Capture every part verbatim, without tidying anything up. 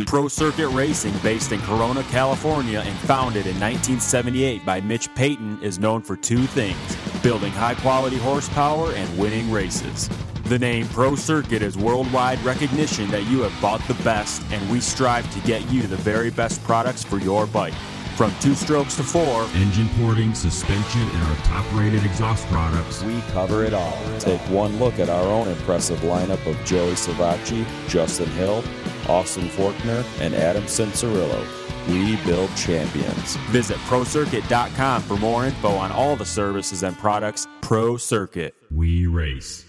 Pro Circuit Racing, based in Corona, California, and founded in nineteen seventy-eight by Mitch Payton, is known for two things: building high-quality horsepower and winning races. The name Pro Circuit is worldwide recognition that you have bought the best, and we strive to get you the very best products for your bike. From two strokes to four, engine porting, suspension, and our top-rated exhaust products, we cover it all. Take one look at our own impressive lineup of Joey Savacci, Justin Hill, Austin Forkner, and Adam Cincerillo. We build champions. Visit Pro Circuit dot com for more info on all the services and products. Pro Circuit. We race.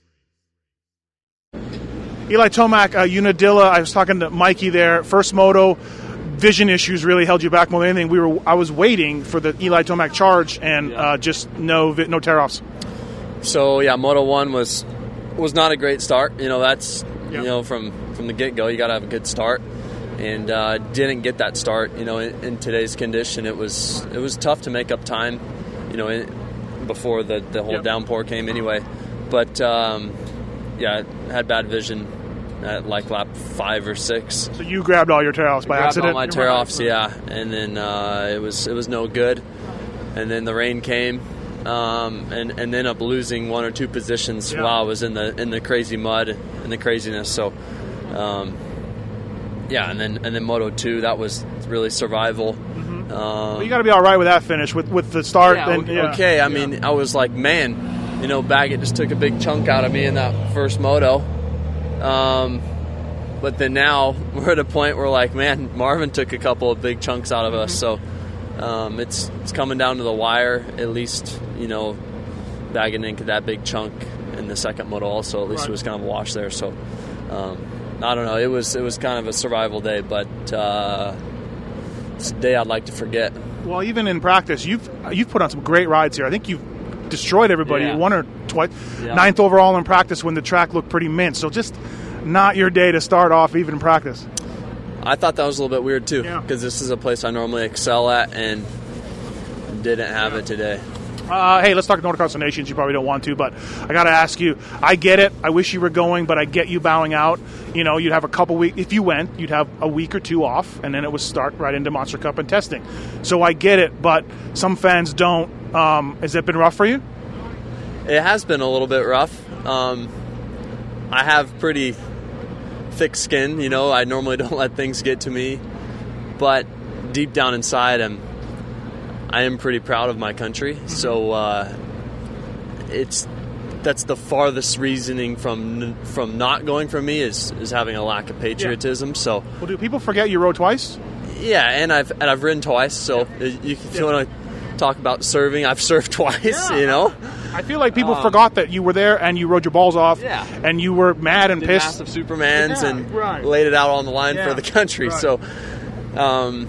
Eli Tomac, uh, Unadilla, I was talking to Mikey there. First moto, vision issues really held you back more than anything. We were, I was waiting for the Eli Tomac charge, and uh, just no no tear-offs. So yeah, Moto One was was not a great start. You know, that's yeah. you know from from the get go, you got to have a good start, and uh, didn't get that start. You know, in, in today's condition, it was it was tough to make up time. You know, in, before the the whole yep. downpour came anyway, but um, yeah, had bad vision at like lap five or six. So you grabbed all your tear-offs by grabbed accident? all my tear-offs, yeah. And then uh, it was it was no good. And then the rain came, um, and and ended up losing one or two positions yeah. while I was in the in the crazy mud and the craziness. So, um, yeah. And then and then Moto two, that was really survival. Mm-hmm. Um, well, you got to be all right with that finish with with the start. Yeah, then, okay. yeah. okay. I yeah. mean, I was like, man, you know, Baggett just took a big chunk out of me in that first moto. Um, but then now we're at a point where, like, man, Marvin took a couple of big chunks out of us. So um, it's it's coming down to the wire. At least, you know, Baggett didn't get that big chunk in the second moto. Also, at least right. it was kind of a wash there. So um, I don't know. It was it was kind of a survival day, but uh, it's a day I'd like to forget. Well, even in practice, you've you've put on some great rides here. I think you've destroyed everybody yeah. one or twice. Yeah. Ninth overall in practice when the track looked pretty mint. So just not your day to start off even in practice. I thought that was a little bit weird too, yeah. because this is a place I normally excel at and didn't have yeah. it today. Uh, hey, let's talk Northern Nations. You probably don't want to, but I got to ask you. I get it. I wish you were going, but I get you bowing out. You know, you'd have a couple weeks. If you went, you'd have a week or two off, and then it would start right into Monster Cup and testing. So I get it, but some fans don't. Um, has it been rough for you? It has been a little bit rough. Um, I have pretty thick skin, you know. I normally don't let things get to me, but deep down inside, I'm I am pretty proud of my country. So uh, it's that's the farthest reasoning from from not going for me is is having a lack of patriotism. Yeah. So well, do people forget you rode twice? Yeah, and I've and I've ridden twice. So yeah. you, if you yeah. want to talk about serving, I've served twice. Yeah. You know. I feel like people um, forgot that you were there and you rode your balls off, yeah. and you were mad and Did pissed. Massive Supermans yeah, and right. laid it out on the line yeah, for the country. right. So, um,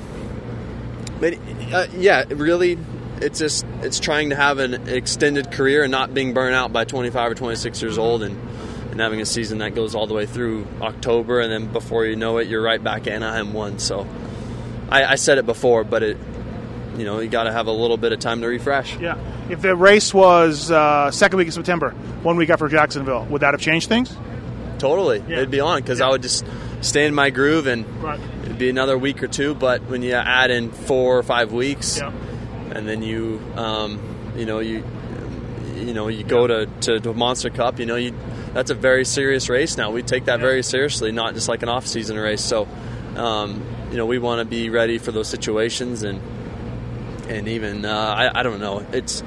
but uh, yeah, really, it's just it's trying to have an extended career and not being burnt out by twenty-five or twenty-six years old, and and having a season that goes all the way through October, and then before you know it, you're right back at Anaheim one. So, I, I said it before, but it. You know, you got to have a little bit of time to refresh. Yeah. If the race was uh, second week of September, one week after Jacksonville, would that have changed things? Totally. Yeah. It'd be on because yeah. I would just stay in my groove and right. it'd be another week or two. But when you add in four or five weeks, yeah. and then you, um, you know, you, you know, you go yeah. to, to, to Monster Cup. You know, you that's a very serious race now. We take that yeah. very seriously, not just like an off-season race. So, um, you know, we want to be ready for those situations and. And even uh, I, I don't know. It's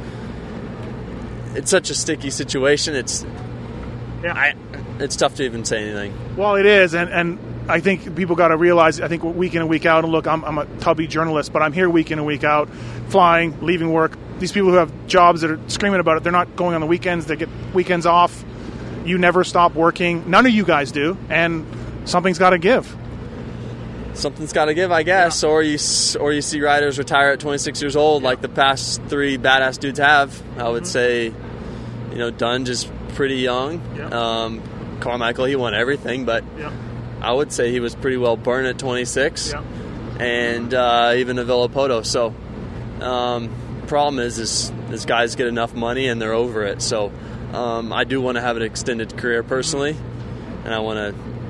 it's such a sticky situation. It's yeah. I, it's tough to even say anything. Well, it is, and and I think people got to realize. I think week in and week out. And look, I'm I'm a tubby journalist, but I'm here week in and week out, flying, leaving work. These people who have jobs that are screaming about it, they're not going on the weekends. They get weekends off. You never stop working. None of you guys do, and something's got to give. Something's got to give, I guess, yeah. or you or you see riders retire at twenty-six years old, yeah. like the past three badass dudes have. I would mm-hmm. say, you know, Dunge is pretty young. Yeah. Um, Carmichael, he won everything, but yeah. I would say he was pretty well burned at twenty-six, yeah. and uh, even Villopoto. So, um, problem is, is, is guys get enough money and they're over it. So, um, I do want to have an extended career personally, and I want to.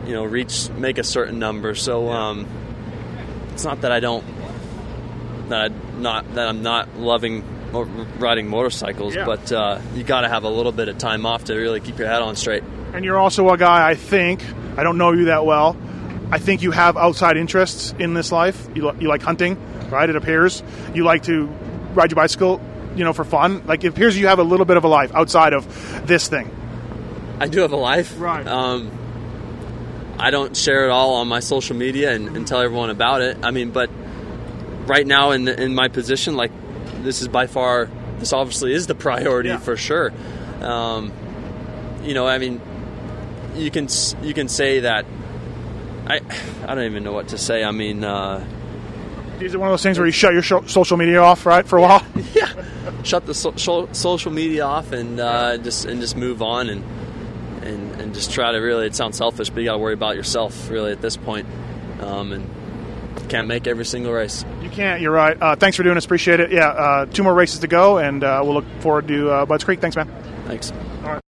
you know, reach, make a certain number. So um, it's not that I don't, that I not that I'm not loving riding motorcycles, yeah. but uh, you got to have a little bit of time off to really keep your head on straight. And you're also a guy, I think, I don't know you that well, I think you have outside interests in this life. You, you like hunting, right? It appears. You like to ride your bicycle, you know, for fun. Like, it appears you have a little bit of a life outside of this thing. I do have a life. Right. Um, I don't share it all on my social media and, and tell everyone about it. I mean, but right now in in my position, like, this is by far, this obviously is the priority yeah. for sure. Um, you know, I mean, you can you can say that. I I don't even know what to say. I mean, uh, is it one of those things where you shut your sh- social media off, right, for a while? Yeah, shut the so- so- social media off and uh, just and just move on and and and just try to really. It sounds selfish, but you got to worry about yourself really at this point, um, and can't make every single race. You can't. You're right. Uh, thanks for doing this. Appreciate it. Yeah, uh, two more races to go, and uh, we'll look forward to uh, Budds Creek. Thanks, man. Thanks. All right.